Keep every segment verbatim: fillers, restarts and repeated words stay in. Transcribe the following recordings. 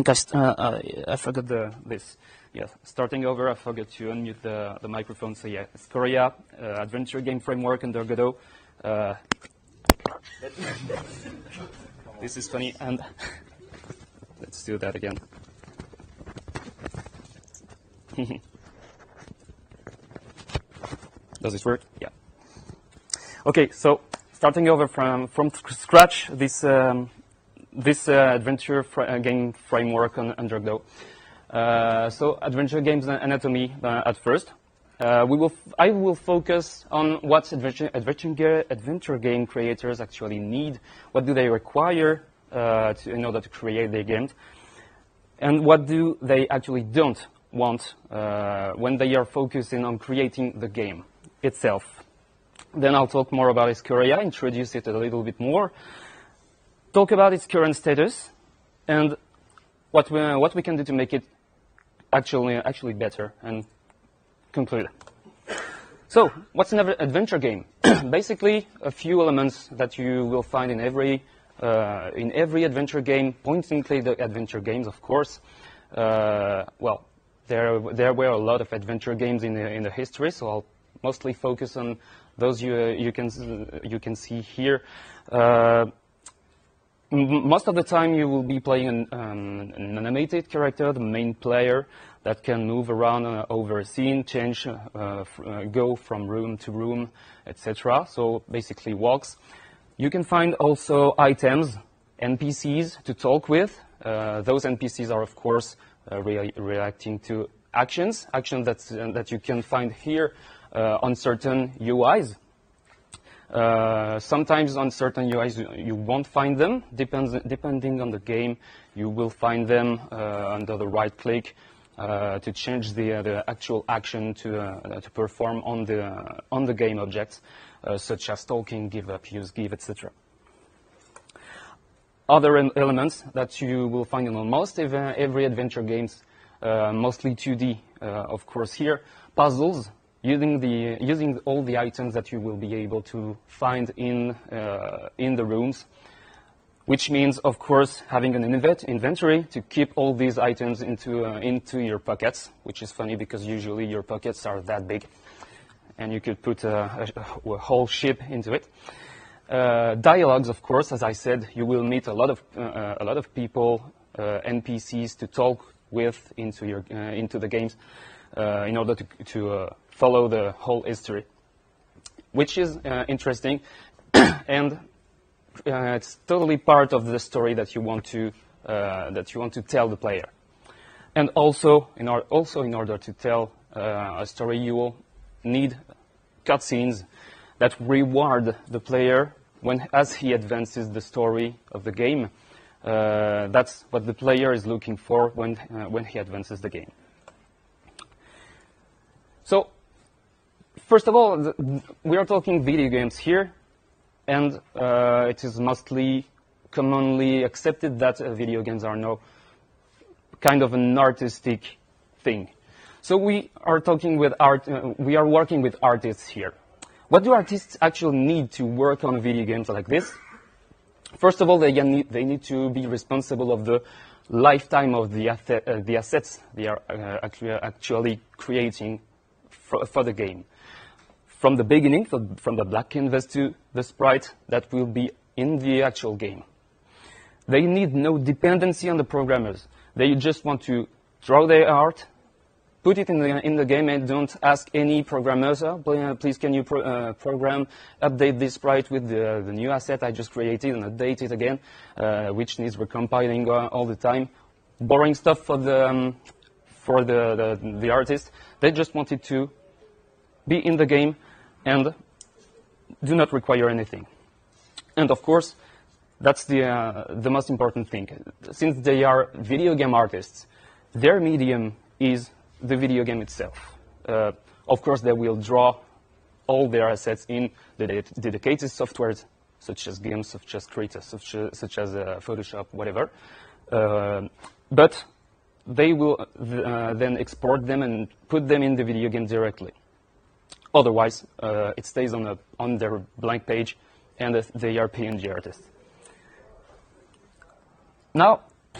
Guys, uh, I, I forgot the, this. Yes, starting over, I forgot to unmute the, the microphone. So yeah, Scoria, uh, adventure game framework under Godot. Uh, this is funny, and let's do that again. Does this work? Yeah. Okay, so starting over from from scratch, this um, this uh, adventure fr uh, game framework on under Godot. Uh, so adventure games anatomy uh, at first. Uh, we will f I will focus on what adventure adventure adventure game creators actually need. What do they require uh, to, in order to create their games, and what do they actually don't want uh, when they are focusing on creating the game itself. Then I'll talk more about Scoria, introduce it a little bit more, talk about its current status, and what we, uh, what we can do to make it actually actually better, and conclude. So, what's an adventure game? Basically, a few elements that you will find in every uh, in every adventure game, pointedly the adventure games, of course. Uh, well, there there were a lot of adventure games in the in the history, so I'll mostly focus on those you uh, you can you can see here. Uh, most of the time, you will be playing an, um, an animated character, the main player, that can move around uh, over a scene, change, uh, f uh, go from room to room, et cetera. So basically walks. You can find also items, N P Cs to talk with. Uh, those N P Cs are, of course, uh, re reacting to actions, actions that, uh, that you can find here uh, on certain U Is. Uh, sometimes on certain U Is you, you won't find them. Depends, depending on the game, you will find them uh, under the right click uh, to change the, uh, the actual action to, uh, to perform on the, uh, on the game objects, uh, such as talking, give up, use, give, et cetera. Other elements that you will find in almost every adventure games, uh, mostly two D, uh, of course here, puzzles, using the using all the items that you will be able to find in uh, in the rooms, which means, of course, having an invent inventory to keep all these items into uh, into your pockets, which is funny because usually your pockets are that big, and you could put a, a, a whole ship into it. Uh, dialogues, of course, as I said, you will meet a lot of uh, a lot of people, uh, N P Cs to talk with into your uh, into the games uh, in order to to uh, follow the whole history, which is uh, interesting, and uh, it's totally part of the story that you want to uh, that you want to tell the player. And also, in or also in order to tell uh, a story, you will need cutscenes that reward the player when as he advances the story of the game. Uh, that's what the player is looking for when uh, when he advances the game. So, first of all, the, we are talking video games here, and uh, it is mostly commonly accepted that uh, video games are now kind of an artistic thing. So we are talking with art. Uh, we are working with artists here. What do artists actually need to work on video games like this? First of all, they need, they need to be responsible of the lifetime of the, uh, the assets they are uh, actually, actually creating for, for the game. From the beginning, from the black canvas to the sprite that will be in the actual game. They need no dependency on the programmers. They just want to draw their art, put it in the, in the game, and don't ask any programmers, oh, please can you pro, uh, program, update this sprite with the, the new asset I just created and update it again, uh, which needs recompiling uh, all the time. Boring stuff for the, um, for the, the, the artist. They just wanted to be in the game and do not require anything. And of course, that's the, uh, the most important thing. Since they are video game artists, their medium is the video game itself. Uh, of course, they will draw all their assets in the de dedicated softwares, such as games, such as Creators, such as, such as uh, Photoshop, whatever. Uh, but they will uh, then export them and put them in the video game directly. Otherwise, uh, it stays on, a, on their blank page, and they are P N G artists. Now,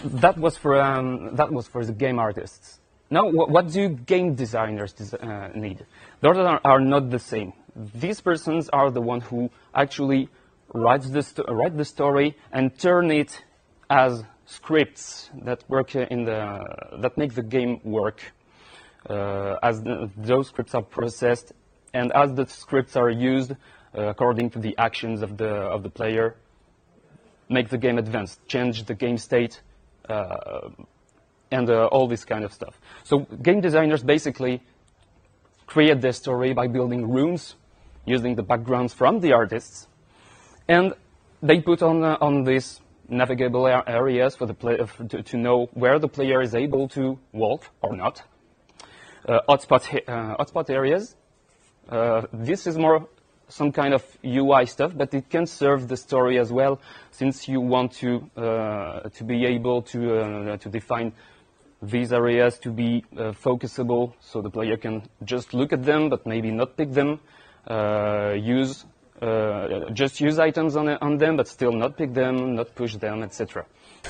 that was for um, that was for the game artists. Now, wh what do game designers des uh, need? Those are, are not the same. These persons are the one who actually writes the write the story and turn it as scripts that work in the that make the game work. Uh, as the, those scripts are processed, and as the scripts are used uh, according to the actions of the of the player, make the game advance, change the game state, uh, and uh, all this kind of stuff. So game designers basically create their story by building rooms, using the backgrounds from the artists, and they put on uh, on these navigable areas for the play to, to know where the player is able to walk or not. Uh, hotspot, uh, hotspot areas. Uh, this is more some kind of U I stuff, but it can serve the story as well, since you want to uh, to be able to uh, to define these areas to be uh, focusable, so the player can just look at them, but maybe not pick them. Uh, use uh, just use items on on them, but still not pick them, not push them, et cetera.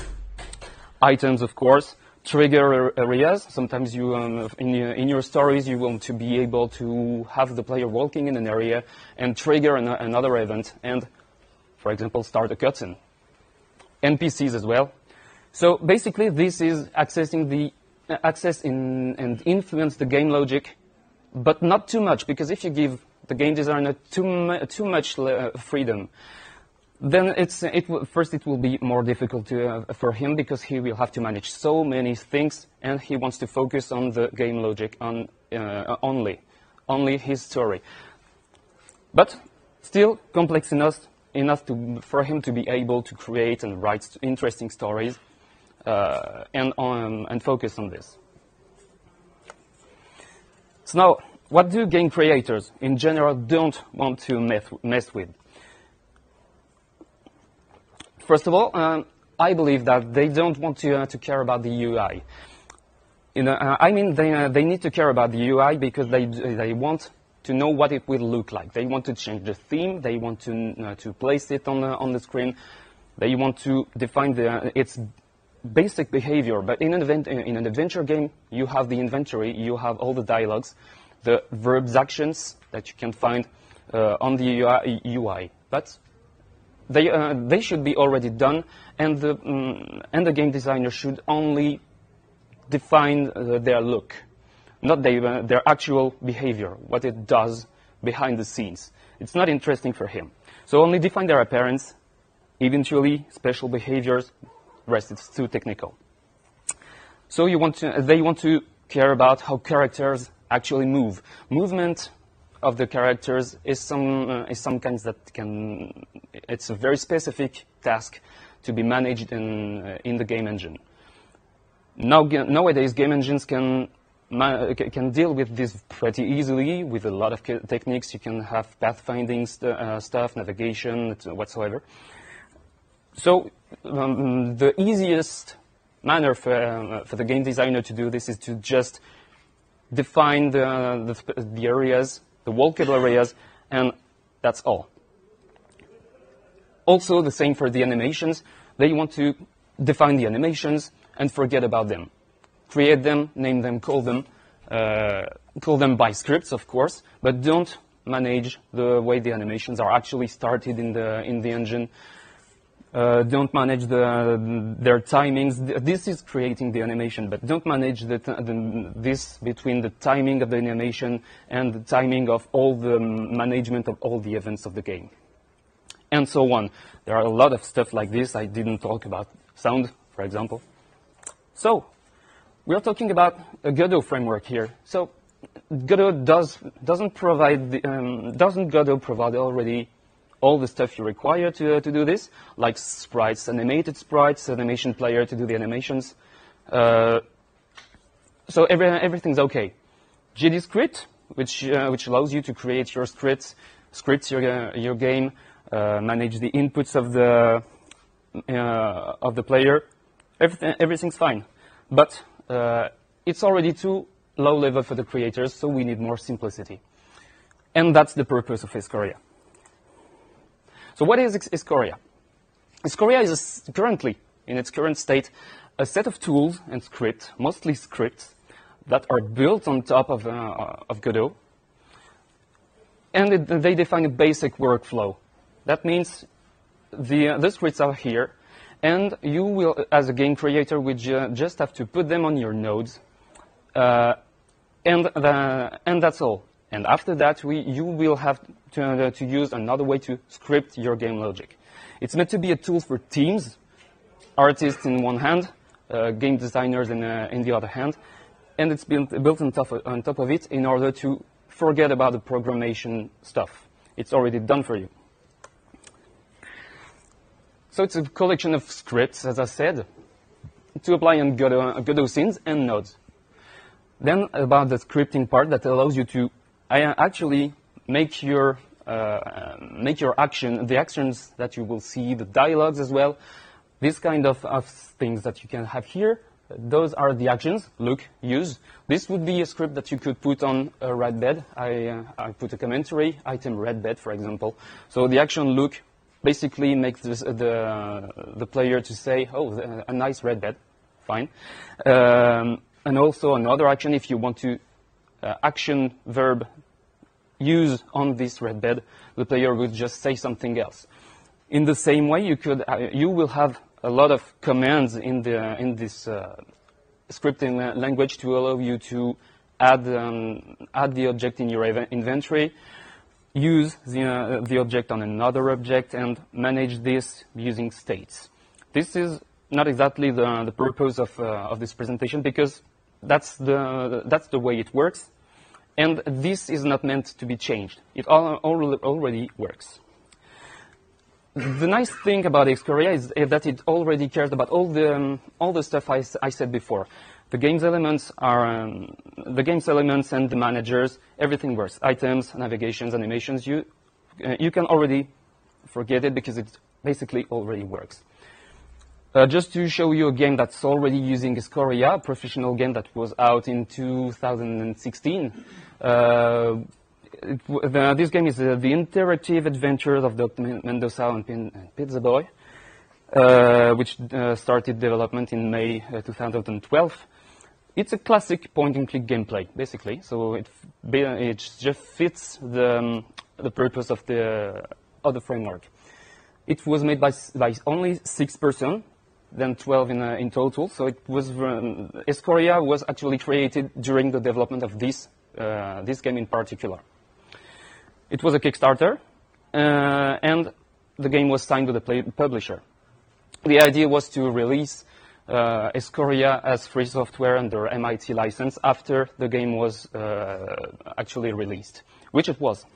Items, of course. Trigger areas. Sometimes you, um, in, your, in your stories, you want to be able to have the player walking in an area and trigger an, another event and, for example, start a cutscene. N P Cs as well. So basically, this is accessing the uh, access in, and influence the game logic, but not too much, because if you give the game designer too, mu too much uh, freedom, then it's, it will, first it will be more difficult to, uh, for him, because he will have to manage so many things, and he wants to focus on the game logic, on uh, only, only his story. But still complex enough, enough to, for him to be able to create and write interesting stories, uh, and, um, and focus on this. So now, what do game creators in general don't want to mess, mess with? First of all, um, I believe that they don't want to, uh, to care about the U I. You know, uh, I mean, they, uh, they need to care about the U I because they, they want to know what it will look like. They want to change the theme. They want to, uh, to place it on the, on the screen. They want to define the, uh, its basic behavior. But in an, event, in an adventure game, you have the inventory, you have all the dialogues, the verbs, actions that you can find uh, on the U I. But They, uh, they should be already done, and the, um, and the game designer should only define uh, their look, not they, uh, their actual behavior, what it does behind the scenes. It's not interesting for him. So only define their appearance, eventually special behaviors, rest it's too technical. So you want to, they want to care about how characters actually move. Movement of the characters is some uh, is some kinds that can, it's a very specific task to be managed in uh, in the game engine. Now nowadays game engines can can deal with this pretty easily with a lot of techniques. You can have pathfinding st uh, stuff, navigation, whatsoever. So um, the easiest manner for uh, for the game designer to do this is to just define the the, the areas, the walkable areas, and that's all. Also, the same for the animations. They want to define the animations and forget about them. Create them, name them, call them, uh, call them by scripts, of course, but don't manage the way the animations are actually started in the in the engine. Uh, don't manage the, their timings. This is creating the animation, but don't manage the, the, this between the timing of the animation and the timing of all the management of all the events of the game. And so on. There are a lot of stuff like this. I didn't talk about sound, for example. So, we are talking about a Godot framework here. So, Godot does, doesn't provide, the, um, doesn't Godot provide already all the stuff you require to, uh, to do this, like sprites, animated sprites, animation player to do the animations. Uh, so every, everything's okay. G D script, which, uh, which allows you to create your scripts, scripts your, uh, your game, uh, manage the inputs of the, uh, of the player. Everything, everything's fine. But uh, it's already too low level for the creators, so we need more simplicity. And that's the purpose of Escoria. So what is Escoria? Escoria is a, currently, in its current state, a set of tools and scripts, mostly scripts, that are built on top of, uh, of Godot. And it, they define a basic workflow. That means the, uh, the scripts are here, and you will, as a game creator, will ju just have to put them on your nodes, uh, and, the, and that's all. And after that, we, you will have to, uh, to use another way to script your game logic. It's meant to be a tool for teams, artists in one hand, uh, game designers in, uh, in the other hand, and it's built, built on, top of, on top of it in order to forget about the programmation stuff. It's already done for you. So it's a collection of scripts, as I said, to apply on Godot, Godot scenes and nodes. Then about the scripting part that allows you to uh, actually make your, uh, make your action, the actions that you will see, the dialogues as well, this kind of, of things that you can have here. Those are the actions, look, use. This would be a script that you could put on a red bed. I, uh, I put a commentary, item red bed, for example. So the action look basically makes this, uh, the, the player to say, oh, a nice red bed, fine. Um, and also another action, if you want to uh, action verb use on this red bed, the player would just say something else. In the same way, you could, uh, you will have a lot of commands in the in this uh, scripting language to allow you to add um, add the object in your inventory, use the uh, the object on another object, and manage this using states. This is not exactly the the purpose of uh, of this presentation, because that's the that's the way it works, and this is not meant to be changed. It all, already works. The nice thing about Xcoria is that it already cares about all the um, all the stuff I, I said before. The game's elements are um, the game's elements and the managers. Everything works. Items, navigations, animations. You uh, you can already forget it because it basically already works. Uh, just to show you a game that's already using Xcoria, a professional game that was out in two thousand sixteen. Uh, It, the, this game is uh, the interactive adventures of Doctor Mendoza and, Pin, and Pizza Boy, uh, which uh, started development in May uh, two thousand twelve. It's a classic point-and-click gameplay, basically. So it, it just fits the, um, the purpose of the, of the framework. It was made by, by only six persons, then twelve in, uh, in total. So it was um, Xcoria was actually created during the development of this, uh, this game in particular. It was a Kickstarter, uh, and the game was signed with the play publisher. The idea was to release uh, Xcoria as free software under M I T license after the game was uh, actually released, which it was.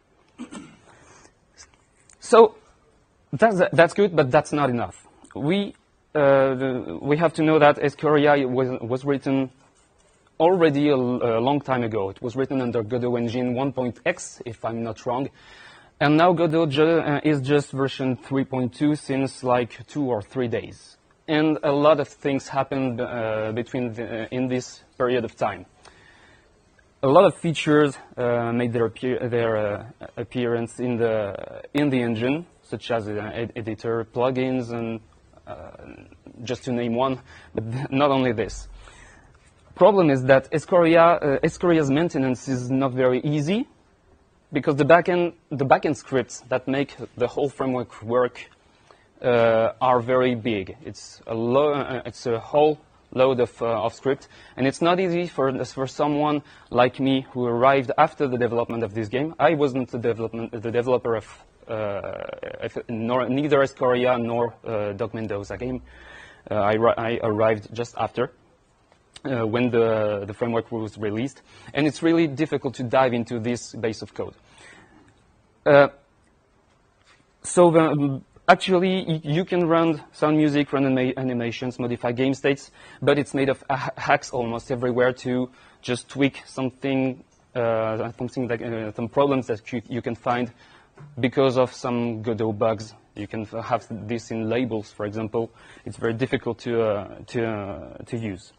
So that's, that's good, but that's not enough. We, uh, we have to know that Xcoria was, was written already a, a long time ago. It was written under Godot Engine one point x, if I'm not wrong. And now Godot ju uh, is just version three point two since like two or three days. And a lot of things happened uh, between the, uh, in this period of time. A lot of features uh, made their, appear their uh, appearance in the, in the engine, such as uh, ed editor, plugins, and uh, just to name one, but not only this. Problem is that Xcoria, uh, Xcoria's maintenance is not very easy, because the backend, the backend scripts that make the whole framework work uh, are very big. It's a, lo uh, it's a whole load of, uh, of script, and it's not easy for, for someone like me who arrived after the development of this game. I wasn't the, development, the developer of uh, nor, neither Xcoria nor uh, Doc Mendoza game. Uh, I, I arrived just after. Uh, when the, the framework was released, and it's really difficult to dive into this base of code. Uh, so the, um, actually, you can run sound music, run anima animations, modify game states, but it's made of hacks almost everywhere to just tweak something, uh, something like uh, some problems that you, you can find because of some Godot bugs. You can have this in labels, for example. It's very difficult to uh, to uh, to use.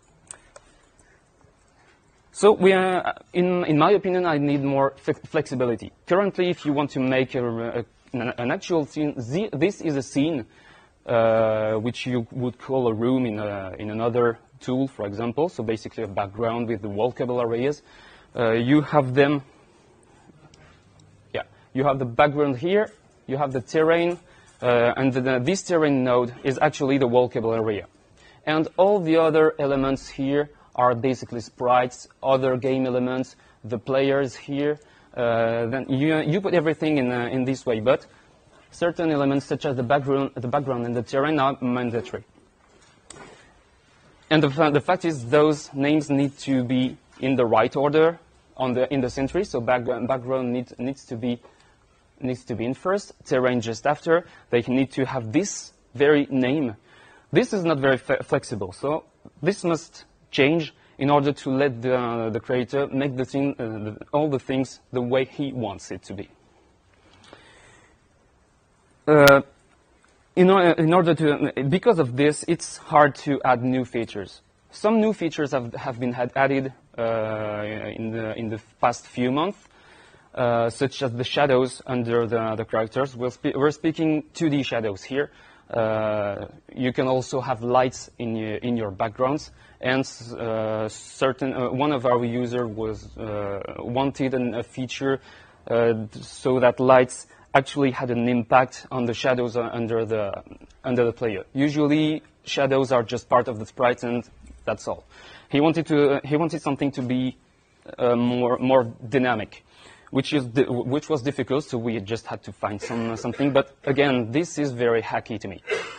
So we are, in, in my opinion, I need more flexibility. Currently, if you want to make a, a, an actual scene, this is a scene uh, which you would call a room in, a, in another tool, for example. So basically a background with the walkable areas. Uh, you have them, yeah, you have the background here, you have the terrain, uh, and the, this terrain node is actually the walkable area. And all the other elements here are basically sprites, other game elements, the players here. Uh, then you, you put everything in, uh, in this way, but certain elements such as the background, the background and the terrain are mandatory. And the, the fact is those names need to be in the right order on the, in the century. So background, background need, needs, to be, needs to be in first, terrain just after. They need to have this very name. This is not very flexible, so this must change in order to let the, uh, the creator make the thing, uh, the, all the things the way he wants it to be. Uh, in, in order to, because of this, it's hard to add new features. Some new features have, have been had added uh, in, the, in the past few months, uh, such as the shadows under the, the characters. We're, spe we're speaking two D shadows here. Uh, you can also have lights in your, in your backgrounds, and uh, certain uh, one of our users was uh, wanted an, a feature uh, so that lights actually had an impact on the shadows under the under the player. Usually, shadows are just part of the sprite, and that's all. He wanted to uh, he wanted something to be uh, more more dynamic, which is which was difficult. So we just had to find some something. But again, this is very hacky to me.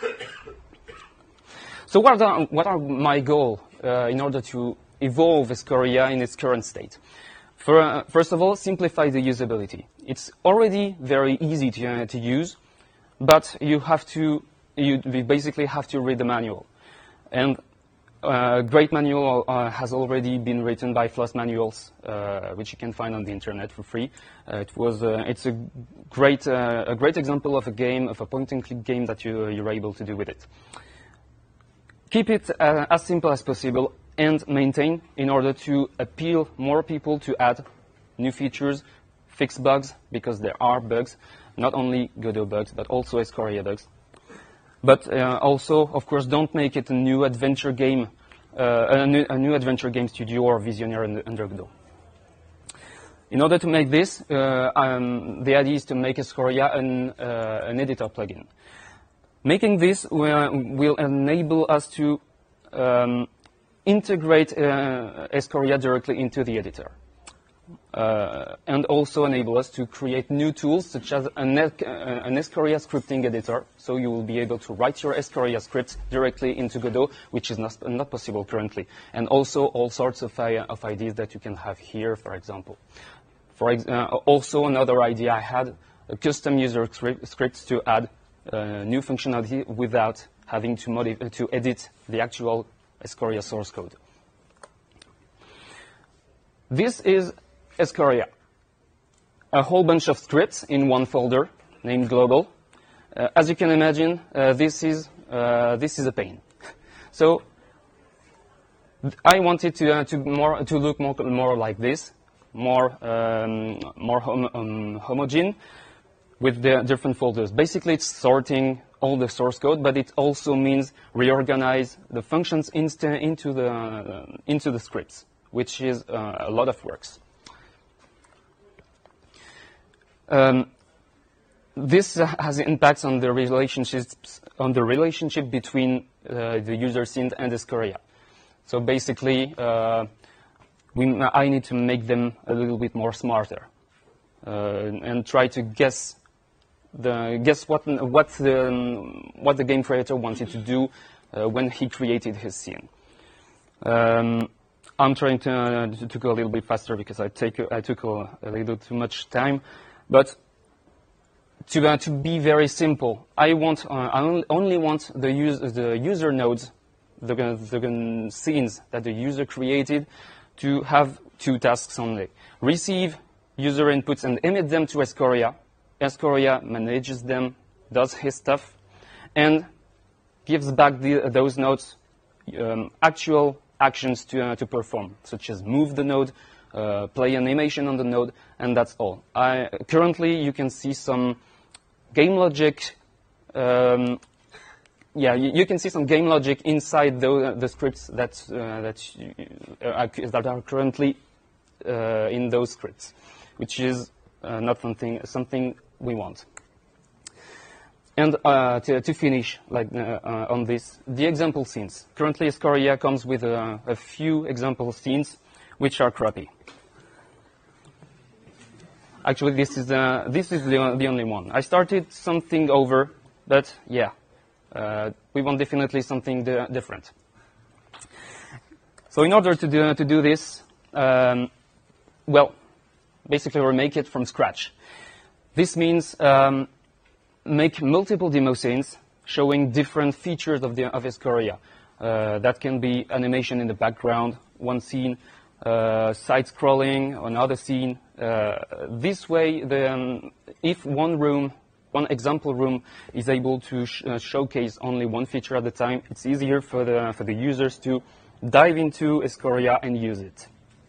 So what are what are my goals uh, in order to evolve Escoria in its current state? For, uh, first of all, simplify the usability. It's already very easy to, uh, to use, but you have to, you basically have to read the manual. And a uh, great manual uh, has already been written by Floss Manuals, uh, which you can find on the internet for free. Uh, it was, uh, it's a great, uh, a great example of a game, of a point-and-click game that you, you're able to do with it. Keep it uh, as simple as possible, and maintain in order to appeal more people to add new features, fix bugs, because there are bugs, not only Godot bugs, but also Escoria bugs. But uh, also, of course, don't make it a new adventure game, uh, a, new, a new adventure game studio or Visionnaire under Godot. In order to make this, uh, um, the idea is to make Escoria an, uh, an editor plugin. Making this will, will enable us to um, integrate uh, Escoria directly into the editor, uh, and also enable us to create new tools such as an, uh, an Escoria scripting editor. So you will be able to write your Escoria scripts directly into Godot, which is not, not possible currently. And also all sorts of, uh, of ideas that you can have here, for example. For ex uh, also another idea I had, a custom user script, scripts to add uh, new functionality without having to, modif to edit the actual Escoria source code. This is Escoria, a whole bunch of scripts in one folder named global. Uh, as you can imagine, uh, this is uh, this is a pain. So I wanted to uh, to more to look more more like this, more um, more hom um, homogeneous, with the different folders. Basically, it's sorting all the source code, but it also means reorganize the functions into the uh, into the scripts, which is uh, a lot of works. Um, this has impacts on the relationships on the relationship between uh, the user scene and Escoria. So basically, uh, we, I need to make them a little bit more smarter uh, and try to guess. The, guess what what the what the game creator wanted to do uh, when he created his scene. Um, I'm trying to, uh, to go a little bit faster because I take I took a, a little too much time, but to uh, to be very simple, I want uh, I only want the user the user nodes, the the scenes that the user created, to have two tasks only: receive user inputs and emit them to Escoria. Escoria manages them, does his stuff, and gives back the, those nodes um, actual actions to, uh, to perform, such as move the node, uh, play animation on the node, and that's all. I, currently, you can see some game logic um, yeah, you, you can see some game logic inside the, the scripts that, uh, that, uh, that are currently uh, in those scripts, which is uh, not something, something we want. And uh, to, to finish like, uh, uh, on this, the example scenes. Currently, Escoria comes with a, a few example scenes which are crappy. Actually, this is, uh, this is the, the only one. I started something over, but yeah, uh, we want definitely something different. So in order to do, to do this, um, well, basically we'll make it from scratch. This means um, make multiple demo scenes showing different features of, the, of Escoria. Uh, that can be animation in the background, one scene, uh, side-scrolling, another scene. Uh, this way, the, um, if one room, one example room is able to sh uh, showcase only one feature at a time, it's easier for the, for the users to dive into Escoria and use it.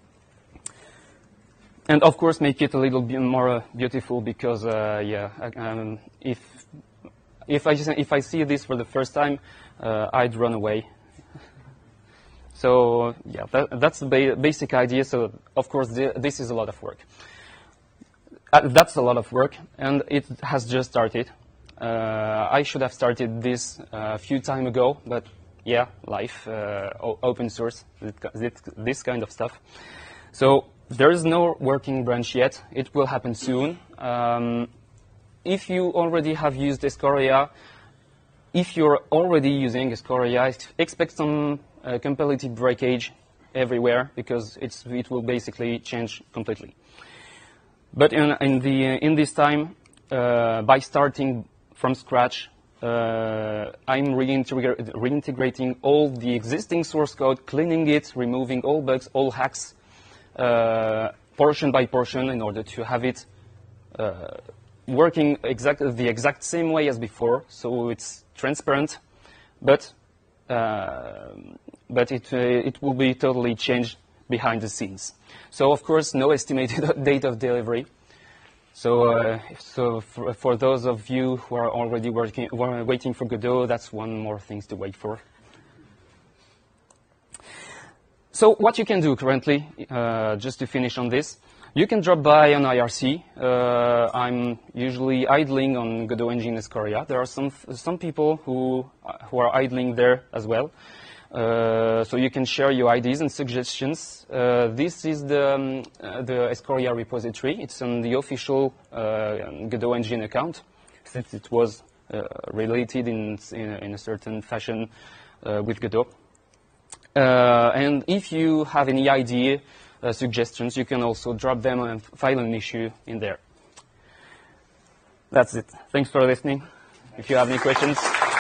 And of course, make it a little bit more uh, beautiful because, uh, yeah, um, if if I if I see this for the first time, uh, I'd run away. So yeah, that, that's the ba basic idea. So of course, the, this is a lot of work. Uh, that's a lot of work, and it has just started. Uh, I should have started this uh, a few time ago, but yeah, life, uh, open source, this kind of stuff. So. There is no working branch yet. It will happen soon. Um, if you already have used Escoria, if you're already using Escoria, expect some uh, compatibility breakage everywhere because it's, it will basically change completely. But in, in, the, in this time, uh, by starting from scratch, uh, I'm reintegra reintegrating all the existing source code, cleaning it, removing all bugs, all hacks, Uh, portion by portion in order to have it uh, working exactly the exact same way as before, so it's transparent, but uh, but it uh, it will be totally changed behind the scenes. So of course, no estimated date of delivery. So uh, so for, for those of you who are already working who are waiting for Godot, that's one more thing to wait for. So what you can do currently, uh, just to finish on this, you can drop by on I R C. Uh, I'm usually idling on Godot Engine Escoria. There are some some people who who are idling there as well. Uh, so you can share your ideas and suggestions. Uh, this is the um, uh, the Escoria repository. It's on the official uh, Godot Engine account, since it was uh, related in, in in a certain fashion uh, with Godot. Uh, and if you have any idea, uh, suggestions, you can also drop them and file an issue in there. That's it. Thanks for listening. If you have any questions.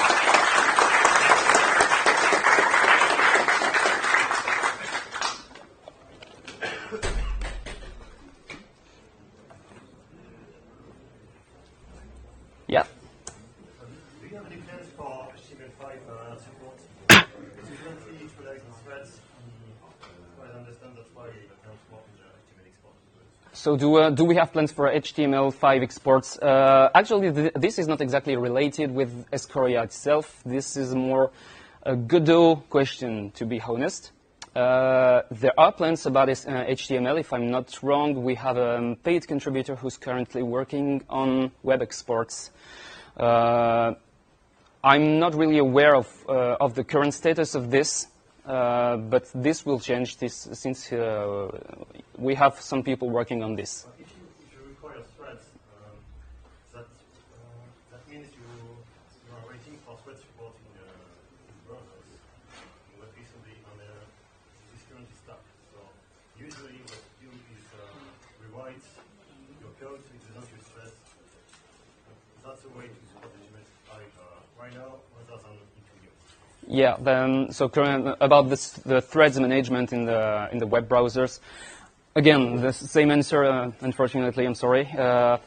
Yeah. Do you have any plans for H T M L five uh, support? Currently, it relies on threads. I understand that's why it accounts for the H T M L export. So do, uh, do we have plans for H T M L five exports? Uh, actually, th this is not exactly related with Escoria itself. This is more a Godot question, to be honest. Uh, there are plans about this, uh, H T M L. If I'm not wrong, we have a paid contributor who's currently working on web exports. Uh, I'm not really aware of, uh, of the current status of this, uh, but this will change this since uh, we have some people working on this. But if you, if you require threads, um, that, uh, that means you, you are waiting for thread support in the browsers. What recently on the, this currently stuck. So usually what you do is uh, rewrite your code so it doesn't use threads. That's a way to support H T M L five uh, right now, rather than in two years. Yeah. Then, so current, about this, the threads management in the in the web browsers. Again, the same answer. Uh, unfortunately, I'm sorry. Uh,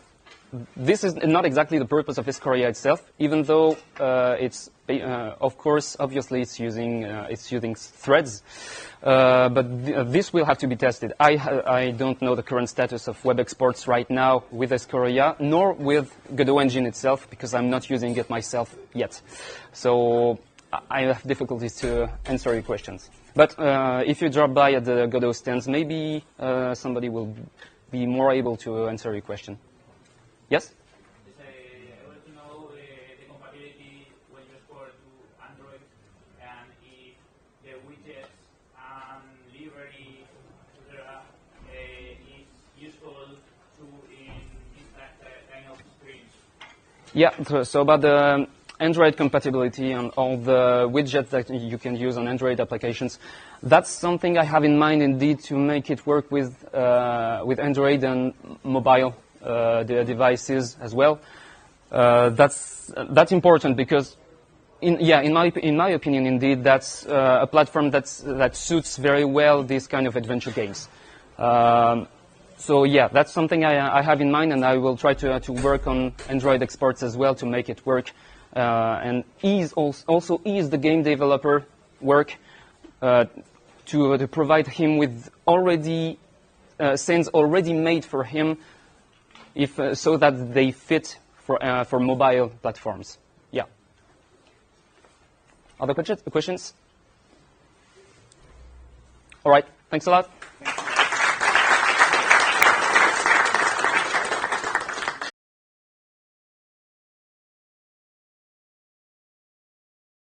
this is not exactly the purpose of Escoria itself, even though uh, it's, uh, of course, obviously it's using, uh, it's using threads. Uh, but th uh, this will have to be tested. I, I don't know the current status of web exports right now with Escoria, nor with Godot engine itself, because I'm not using it myself yet. So I have difficulties to answer your questions. But uh, if you drop by at the Godot stands, maybe uh, somebody will be more able to answer your question. Yes? Yes, I, I want to know uh, the compatibility when you export to Android, and if the widgets and library, et cetera, uh, is useful to in this kind of screens. Yeah, so, so about the Android compatibility and all the widgets that you can use on Android applications, that's something I have in mind indeed to make it work with, uh, with Android and mobile uh, the devices as well. Uh, that's, that's important because In, yeah, in my, in my opinion, indeed, that's uh, a platform that's, that suits very well these kind of adventure games. Um, so yeah, that's something I, I have in mind, and I will try to, uh, to work on Android exports as well to make it work, uh, and ease also, also ease the game developer work uh, to, uh, to provide him with already uh, scenes already made for him, if uh, so that they fit for uh, for mobile platforms. Yeah. Other questions? All right. Thanks a lot.